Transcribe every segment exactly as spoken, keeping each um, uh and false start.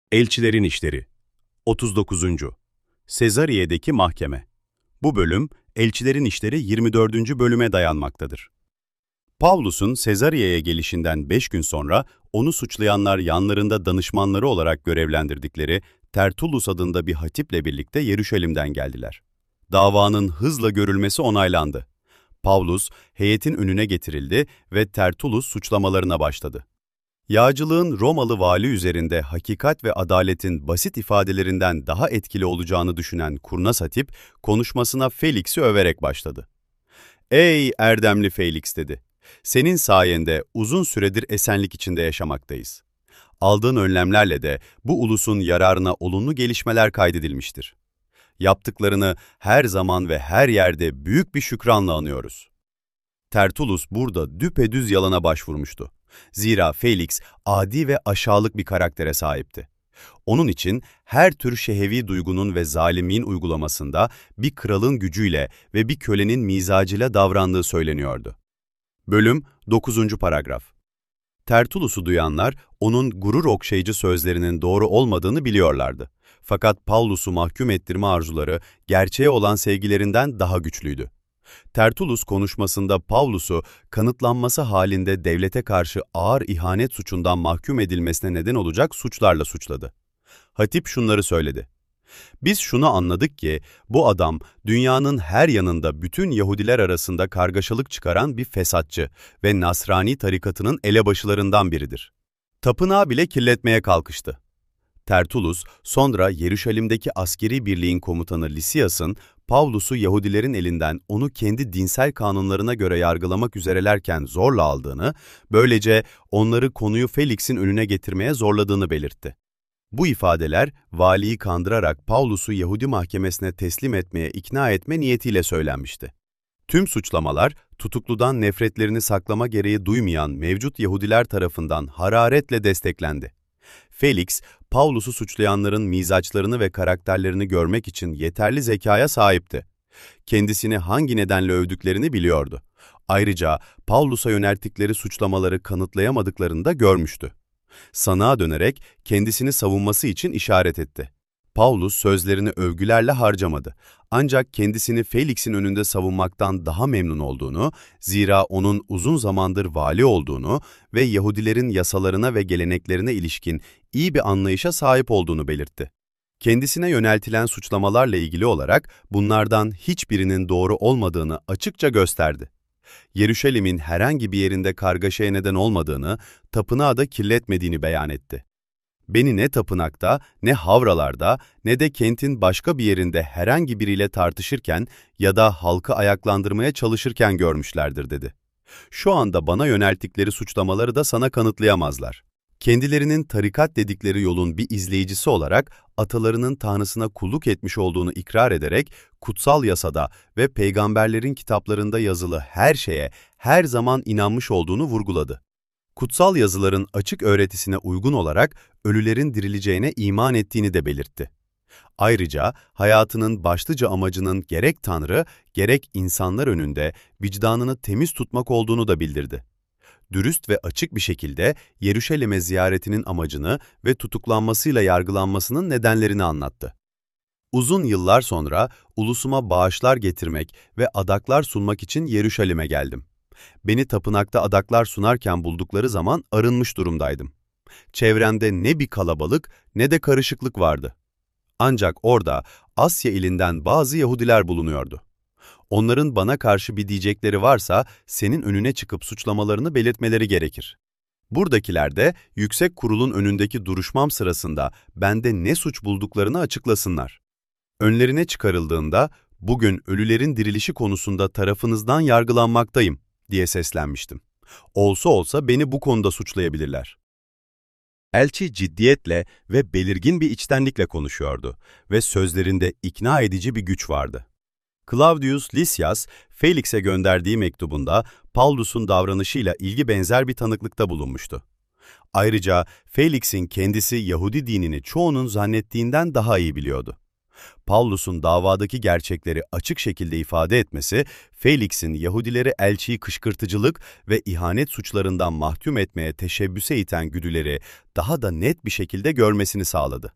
Elçilerin İşleri otuz dokuzuncu. Sezariye'deki Mahkeme. Bu bölüm, Elçilerin İşleri yirmi dördüncü bölüme dayanmaktadır. Pavlus'un Sezariye'ye gelişinden beş gün sonra, onu suçlayanlar yanlarında danışmanları olarak görevlendirdikleri Tertullus adında bir hatiple birlikte Yeruşalim'den geldiler. Davanın hızla görülmesi onaylandı. Pavlus, heyetin önüne getirildi ve Tertullus suçlamalarına başladı. Yağcılığın Romalı vali üzerinde hakikat ve adaletin basit ifadelerinden daha etkili olacağını düşünen kurnaz hatip, konuşmasına Felix'i överek başladı. "Ey erdemli Felix," dedi. "Senin sayende uzun süredir esenlik içinde yaşamaktayız. Aldığın önlemlerle de bu ulusun yararına olumlu gelişmeler kaydedilmiştir. Yaptıklarını her zaman ve her yerde büyük bir şükranla anıyoruz." Tertullus burada düpedüz yalana başvurmuştu. Zira Felix adi ve aşağılık bir karaktere sahipti. Onun için her tür şehevi duygunun ve zalimliğin uygulamasında bir kralın gücüyle ve bir kölenin mizacıyla davrandığı söyleniyordu. Bölüm dokuzuncu paragraf. Tertullus'u duyanlar onun gurur okşayıcı sözlerinin doğru olmadığını biliyorlardı. Fakat Pavlus'u mahkum ettirme arzuları gerçeğe olan sevgilerinden daha güçlüydü. Tertullus konuşmasında Pavlus'u kanıtlanması halinde devlete karşı ağır ihanet suçundan mahkum edilmesine neden olacak suçlarla suçladı. Hatip şunları söyledi: "Biz şunu anladık ki bu adam dünyanın her yanında bütün Yahudiler arasında kargaşalık çıkaran bir fesatçı ve Nasrani tarikatının elebaşılarından biridir. Tapınağı bile kirletmeye kalkıştı." Tertullus, sonra Yeruşalim'deki askeri birliğin komutanı Lisias'ın Pavlus'u Yahudilerin elinden onu kendi dinsel kanunlarına göre yargılamak üzerelerken zorla aldığını, böylece onları konuyu Felix'in önüne getirmeye zorladığını belirtti. Bu ifadeler, valiyi kandırarak Pavlus'u Yahudi mahkemesine teslim etmeye ikna etme niyetiyle söylenmişti. Tüm suçlamalar, tutukludan nefretlerini saklama gereği duymayan mevcut Yahudiler tarafından hararetle desteklendi. Felix, Pavlus'u suçlayanların mizaçlarını ve karakterlerini görmek için yeterli zekaya sahipti. Kendisini hangi nedenle övdüklerini biliyordu. Ayrıca Pavlus'a yönelttikleri suçlamaları kanıtlayamadıklarını da görmüştü. Sanığa dönerek kendisini savunması için işaret etti. Pavlus sözlerini övgülerle harcamadı. Ancak kendisini Felix'in önünde savunmaktan daha memnun olduğunu, zira onun uzun zamandır vali olduğunu ve Yahudilerin yasalarına ve geleneklerine ilişkin iyi bir anlayışa sahip olduğunu belirtti. Kendisine yöneltilen suçlamalarla ilgili olarak bunlardan hiçbirinin doğru olmadığını açıkça gösterdi. Yeruşalim'in herhangi bir yerinde kargaşaya neden olmadığını, tapınağı da kirletmediğini beyan etti. "Beni ne tapınakta, ne havralarda, ne de kentin başka bir yerinde herhangi biriyle tartışırken ya da halkı ayaklandırmaya çalışırken görmüşlerdir," dedi. "Şu anda bana yönelttikleri suçlamaları da sana kanıtlayamazlar. Kendilerinin tarikat dedikleri yolun bir izleyicisi olarak atalarının Tanrısına kulluk etmiş olduğunu ikrar ederek kutsal yasada ve peygamberlerin kitaplarında yazılı her şeye her zaman inanmış olduğunu vurguladı. Kutsal yazıların açık öğretisine uygun olarak ölülerin dirileceğine iman ettiğini de belirtti. Ayrıca hayatının başlıca amacının gerek Tanrı, gerek insanlar önünde vicdanını temiz tutmak olduğunu da bildirdi. Dürüst ve açık bir şekilde Yeruşalim'e ziyaretinin amacını ve tutuklanmasıyla yargılanmasının nedenlerini anlattı. "Uzun yıllar sonra ulusuma bağışlar getirmek ve adaklar sunmak için Yeruşalim'e geldim. Beni tapınakta adaklar sunarken buldukları zaman arınmış durumdaydım. Çevremde ne bir kalabalık ne de karışıklık vardı. Ancak orada Asya ilinden bazı Yahudiler bulunuyordu. Onların bana karşı bir diyecekleri varsa senin önüne çıkıp suçlamalarını belirtmeleri gerekir. Buradakiler de yüksek kurulun önündeki duruşmam sırasında bende ne suç bulduklarını açıklasınlar. Önlerine çıkarıldığında bugün ölülerin dirilişi konusunda tarafınızdan yargılanmaktayım diye seslenmiştim. Olsa olsa beni bu konuda suçlayabilirler." Elçi ciddiyetle ve belirgin bir içtenlikle konuşuyordu ve sözlerinde ikna edici bir güç vardı. Claudius Lysias, Felix'e gönderdiği mektubunda Pavlus'un davranışıyla ilgi benzer bir tanıklıkta bulunmuştu. Ayrıca Felix'in kendisi Yahudi dinini çoğunun zannettiğinden daha iyi biliyordu. Pavlus'un davadaki gerçekleri açık şekilde ifade etmesi, Felix'in Yahudileri elçiyi kışkırtıcılık ve ihanet suçlarından mahkum etmeye teşebbüse iten güdüleri daha da net bir şekilde görmesini sağladı.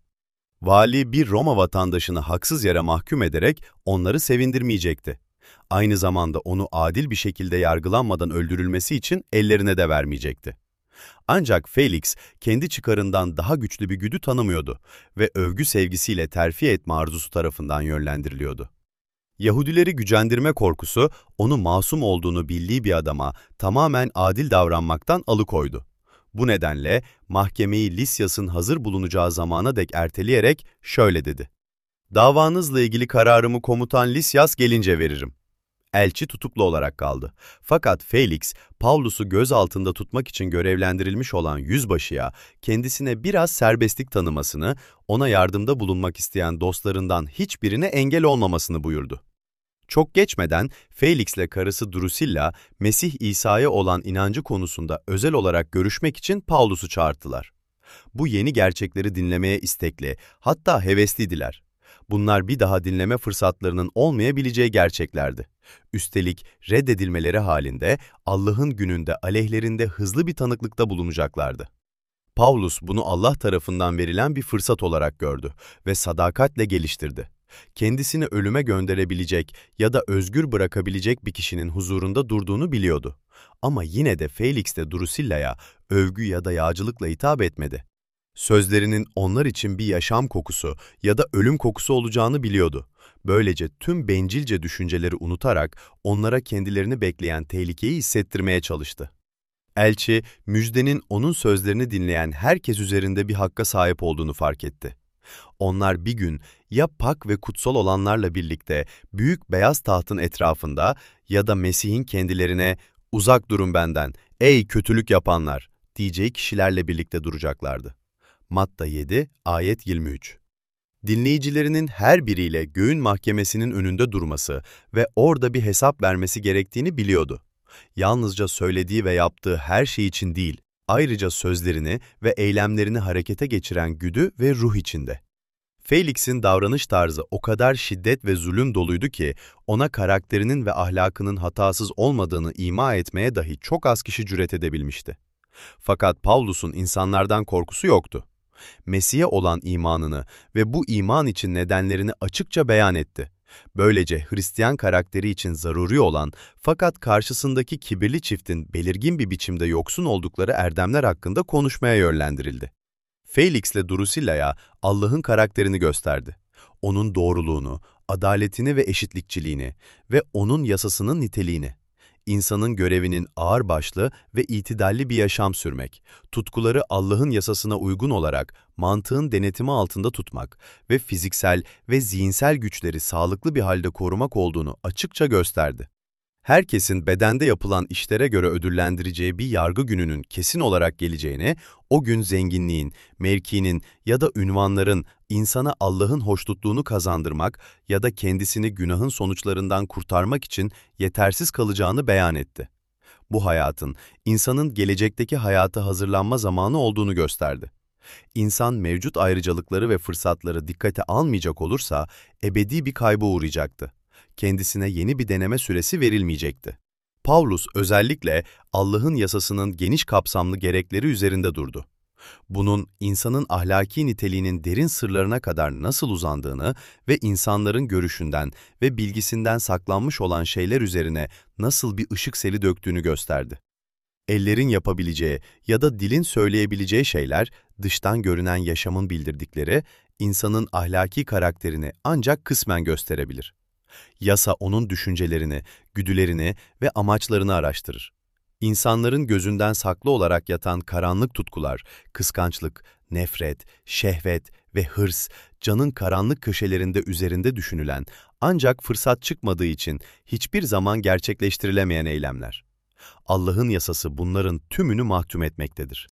Vali bir Roma vatandaşını haksız yere mahkum ederek onları sevindirmeyecekti. Aynı zamanda onu adil bir şekilde yargılanmadan öldürülmesi için ellerine de vermeyecekti. Ancak Felix kendi çıkarından daha güçlü bir güdü tanımıyordu ve övgü sevgisiyle terfi etme arzusu tarafından yönlendiriliyordu. Yahudileri gücendirme korkusu onu masum olduğunu bildiği bir adama tamamen adil davranmaktan alıkoydu. Bu nedenle mahkemeyi Lisyas'ın hazır bulunacağı zamana dek erteleyerek şöyle dedi: "Davanızla ilgili kararımı komutan Lisyas gelince veririm." Elçi tutuklu olarak kaldı. Fakat Felix, Pavlus'u gözaltında tutmak için görevlendirilmiş olan yüzbaşıya kendisine biraz serbestlik tanımasını, ona yardımda bulunmak isteyen dostlarından hiçbirine engel olmamasını buyurdu. Çok geçmeden Felix'le karısı Drusilla, Mesih İsa'ya olan inancı konusunda özel olarak görüşmek için Pavlus'u çağırttılar. Bu yeni gerçekleri dinlemeye istekli, hatta hevesliydiler. Bunlar bir daha dinleme fırsatlarının olmayabileceği gerçeklerdi. Üstelik reddedilmeleri halinde Allah'ın gününde aleyhlerinde hızlı bir tanıklıkta bulunacaklardı. Pavlus bunu Allah tarafından verilen bir fırsat olarak gördü ve sadakatle geliştirdi. Kendisini ölüme gönderebilecek ya da özgür bırakabilecek bir kişinin huzurunda durduğunu biliyordu. Ama yine de Felix de Drusilla'ya övgü ya da yağcılıkla hitap etmedi. Sözlerinin onlar için bir yaşam kokusu ya da ölüm kokusu olacağını biliyordu. Böylece tüm bencilce düşünceleri unutarak onlara kendilerini bekleyen tehlikeyi hissettirmeye çalıştı. Elçi, müjdenin onun sözlerini dinleyen herkes üzerinde bir hakka sahip olduğunu fark etti. Onlar bir gün ya pak ve kutsal olanlarla birlikte büyük beyaz tahtın etrafında ya da Mesih'in kendilerine "Uzak durun benden, ey kötülük yapanlar!" diyeceği kişilerle birlikte duracaklardı. Matta yedi, ayet yirmi üç. Dinleyicilerinin her biriyle göğün mahkemesinin önünde durması ve orada bir hesap vermesi gerektiğini biliyordu. Yalnızca söylediği ve yaptığı her şey için değil, ayrıca sözlerini ve eylemlerini harekete geçiren güdü ve ruh içinde. Felix'in davranış tarzı o kadar şiddet ve zulüm doluydu ki, ona karakterinin ve ahlakının hatasız olmadığını ima etmeye dahi çok az kişi cüret edebilmişti. Fakat Pavlus'un insanlardan korkusu yoktu. Mesih'e olan imanını ve bu iman için nedenlerini açıkça beyan etti. Böylece Hristiyan karakteri için zaruri olan fakat karşısındaki kibirli çiftin belirgin bir biçimde yoksun oldukları erdemler hakkında konuşmaya yönlendirildi. Felix ile Drusilla'ya Allah'ın karakterini gösterdi. Onun doğruluğunu, adaletini ve eşitlikçiliğini ve onun yasasının niteliğini. İnsanın görevinin ağırbaşlı ve itidalli bir yaşam sürmek, tutkuları Allah'ın yasasına uygun olarak mantığın denetimi altında tutmak ve fiziksel ve zihinsel güçleri sağlıklı bir halde korumak olduğunu açıkça gösterdi. Herkesin bedende yapılan işlere göre ödüllendireceği bir yargı gününün kesin olarak geleceğini, o gün zenginliğin, mevkinin ya da ünvanların insana Allah'ın hoşnutluğunu kazandırmak ya da kendisini günahın sonuçlarından kurtarmak için yetersiz kalacağını beyan etti. Bu hayatın, insanın gelecekteki hayata hazırlanma zamanı olduğunu gösterdi. İnsan mevcut ayrıcalıkları ve fırsatları dikkate almayacak olursa ebedi bir kayba uğrayacaktı. Kendisine yeni bir deneme süresi verilmeyecekti. Pavlus özellikle Allah'ın yasasının geniş kapsamlı gerekleri üzerinde durdu. Bunun insanın ahlaki niteliğinin derin sırlarına kadar nasıl uzandığını ve insanların görüşünden ve bilgisinden saklanmış olan şeyler üzerine nasıl bir ışık seli döktüğünü gösterdi. Ellerin yapabileceği ya da dilin söyleyebileceği şeyler, dıştan görünen yaşamın bildirdikleri, insanın ahlaki karakterini ancak kısmen gösterebilir. Yasa onun düşüncelerini, güdülerini ve amaçlarını araştırır. İnsanların gözünden saklı olarak yatan karanlık tutkular, kıskançlık, nefret, şehvet ve hırs, canın karanlık köşelerinde üzerinde düşünülen, ancak fırsat çıkmadığı için hiçbir zaman gerçekleştirilemeyen eylemler. Allah'ın yasası bunların tümünü mahkum etmektedir.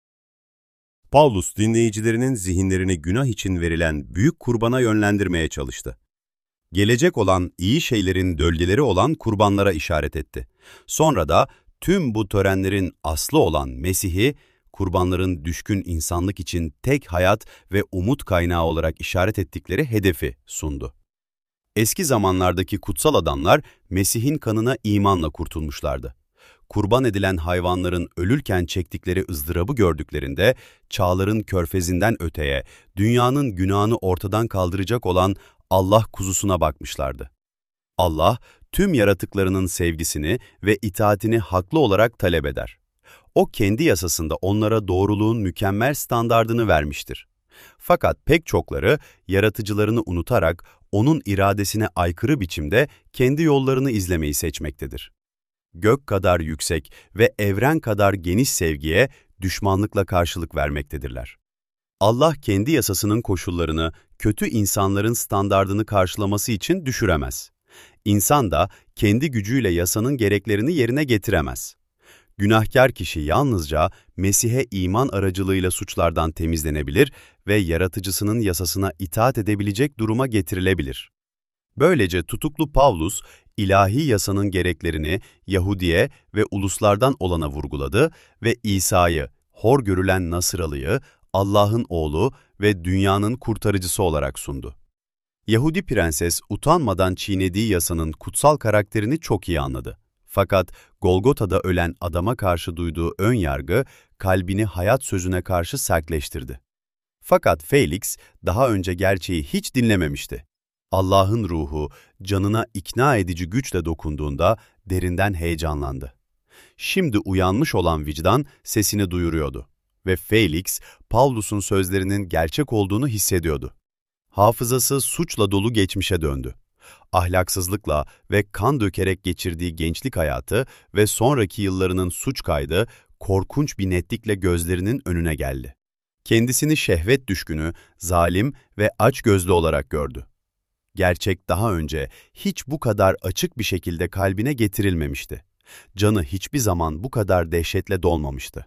Pavlus, dinleyicilerinin zihinlerini günah için verilen büyük kurbana yönlendirmeye çalıştı. Gelecek olan iyi şeylerin dölgeleri olan kurbanlara işaret etti. Sonra da tüm bu törenlerin aslı olan Mesih'i, kurbanların düşkün insanlık için tek hayat ve umut kaynağı olarak işaret ettikleri hedefi sundu. Eski zamanlardaki kutsal adamlar Mesih'in kanına imanla kurtulmuşlardı. Kurban edilen hayvanların ölürken çektikleri ızdırabı gördüklerinde çağların körfezinden öteye, dünyanın günahını ortadan kaldıracak olan Allah kuzusuna bakmışlardı. Allah, tüm yaratıklarının sevgisini ve itaatini haklı olarak talep eder. O kendi yasasında onlara doğruluğun mükemmel standardını vermiştir. Fakat pek çokları yaratıcılarını unutarak onun iradesine aykırı biçimde kendi yollarını izlemeyi seçmektedir. Gök kadar yüksek ve evren kadar geniş sevgiye düşmanlıkla karşılık vermektedirler. Allah kendi yasasının koşullarını kötü insanların standardını karşılaması için düşüremez. İnsan da kendi gücüyle yasanın gereklerini yerine getiremez. Günahkar kişi yalnızca Mesih'e iman aracılığıyla suçlardan temizlenebilir ve yaratıcısının yasasına itaat edebilecek duruma getirilebilir. Böylece tutuklu Pavlus, ilahi yasanın gereklerini Yahudiye ve uluslardan olana vurguladı ve İsa'yı, hor görülen Nasıralı'yı, Allah'ın oğlu ve dünyanın kurtarıcısı olarak sundu. Yahudi prenses utanmadan çiğnediği yasanın kutsal karakterini çok iyi anladı. Fakat Golgota'da ölen adama karşı duyduğu ön yargı kalbini hayat sözüne karşı sertleştirdi. Fakat Felix daha önce gerçeği hiç dinlememişti. Allah'ın ruhu canına ikna edici güçle dokunduğunda derinden heyecanlandı. Şimdi uyanmış olan vicdan sesini duyuruyordu ve Felix, Pavlus'un sözlerinin gerçek olduğunu hissediyordu. Hafızası suçla dolu geçmişe döndü. Ahlaksızlıkla ve kan dökerek geçirdiği gençlik hayatı ve sonraki yıllarının suç kaydı korkunç bir netlikle gözlerinin önüne geldi. Kendisini şehvet düşkünü, zalim ve açgözlü olarak gördü. Gerçek daha önce hiç bu kadar açık bir şekilde kalbine getirilmemişti. Canı hiçbir zaman bu kadar dehşetle dolmamıştı.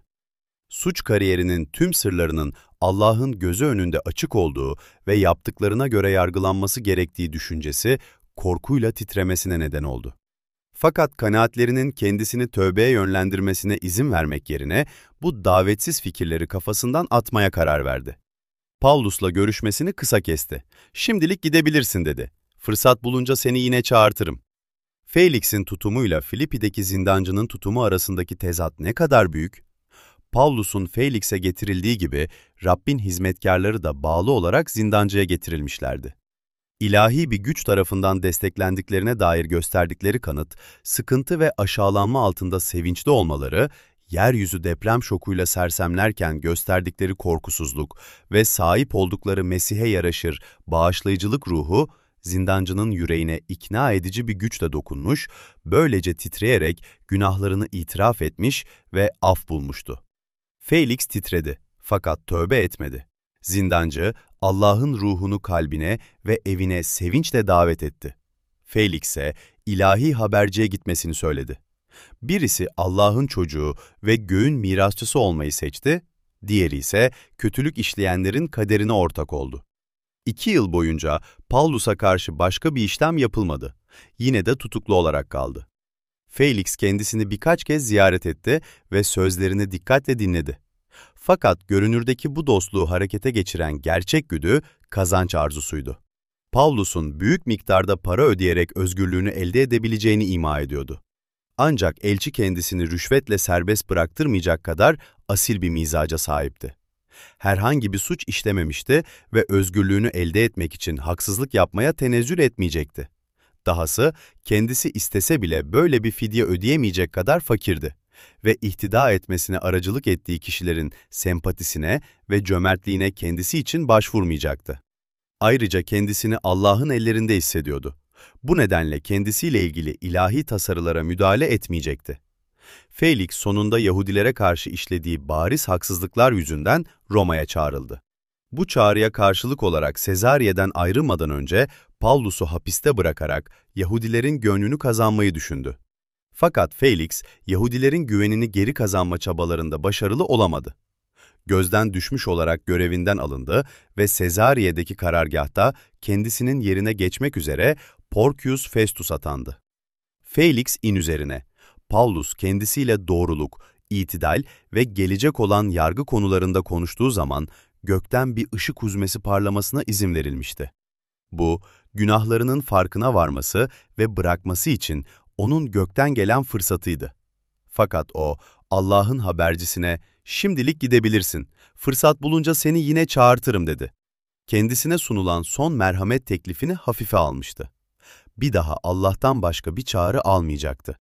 Suç kariyerinin tüm sırlarının Allah'ın gözü önünde açık olduğu ve yaptıklarına göre yargılanması gerektiği düşüncesi korkuyla titremesine neden oldu. Fakat kanaatlerinin kendisini tövbeye yönlendirmesine izin vermek yerine bu davetsiz fikirleri kafasından atmaya karar verdi. Pavlus'la görüşmesini kısa kesti. "Şimdilik gidebilirsin," dedi. "Fırsat bulunca seni yine çağırtırım." Felix'in tutumuyla Filipi'deki zindancının tutumu arasındaki tezat ne kadar büyük? Pavlus'un Felix'e getirildiği gibi Rabbin hizmetkarları da bağlı olarak zindancıya getirilmişlerdi. İlahi bir güç tarafından desteklendiklerine dair gösterdikleri kanıt, sıkıntı ve aşağılanma altında sevinçli olmaları, yeryüzü deprem şokuyla sersemlerken gösterdikleri korkusuzluk ve sahip oldukları Mesih'e yaraşır bağışlayıcılık ruhu, zindancının yüreğine ikna edici bir güçle dokunmuş, böylece titreyerek günahlarını itiraf etmiş ve af bulmuştu. Felix titredi fakat tövbe etmedi. Zindancı, Allah'ın ruhunu kalbine ve evine sevinçle davet etti. Felix'e ilahi haberciye gitmesini söyledi. Birisi Allah'ın çocuğu ve göğün mirasçısı olmayı seçti, diğeri ise kötülük işleyenlerin kaderine ortak oldu. İki yıl boyunca Pavlus'a karşı başka bir işlem yapılmadı. Yine de tutuklu olarak kaldı. Felix kendisini birkaç kez ziyaret etti ve sözlerini dikkatle dinledi. Fakat görünürdeki bu dostluğu harekete geçiren gerçek güdü kazanç arzusuydu. Pavlus'un büyük miktarda para ödeyerek özgürlüğünü elde edebileceğini ima ediyordu. Ancak elçi kendisini rüşvetle serbest bıraktırmayacak kadar asil bir mizaca sahipti. Herhangi bir suç işlememişti ve özgürlüğünü elde etmek için haksızlık yapmaya tenezzül etmeyecekti. Dahası kendisi istese bile böyle bir fidye ödeyemeyecek kadar fakirdi ve ihtida etmesine aracılık ettiği kişilerin sempatisine ve cömertliğine kendisi için başvurmayacaktı. Ayrıca kendisini Allah'ın ellerinde hissediyordu. Bu nedenle kendisiyle ilgili ilahi tasarılara müdahale etmeyecekti. Felix sonunda Yahudilere karşı işlediği bariz haksızlıklar yüzünden Roma'ya çağrıldı. Bu çağrıya karşılık olarak Sezariye'den ayrılmadan önce Pavlus'u hapiste bırakarak Yahudilerin gönlünü kazanmayı düşündü. Fakat Felix, Yahudilerin güvenini geri kazanma çabalarında başarılı olamadı. Gözden düşmüş olarak görevinden alındı ve Sezariye'deki karargâhta kendisinin yerine geçmek üzere Porcius Festus atandı. Felix in üzerine, Pavlus kendisiyle doğruluk, itidal ve gelecek olan yargı konularında konuştuğu zaman gökten bir ışık huzmesi parlamasına izin verilmişti. Bu, günahlarının farkına varması ve bırakması için onun gökten gelen fırsatıydı. Fakat o, Allah'ın habercisine, "Şimdilik gidebilirsin, fırsat bulunca seni yine çağırtırım." dedi. Kendisine sunulan son merhamet teklifini hafife almıştı. Bir daha Allah'tan başka bir çağrı almayacaktı.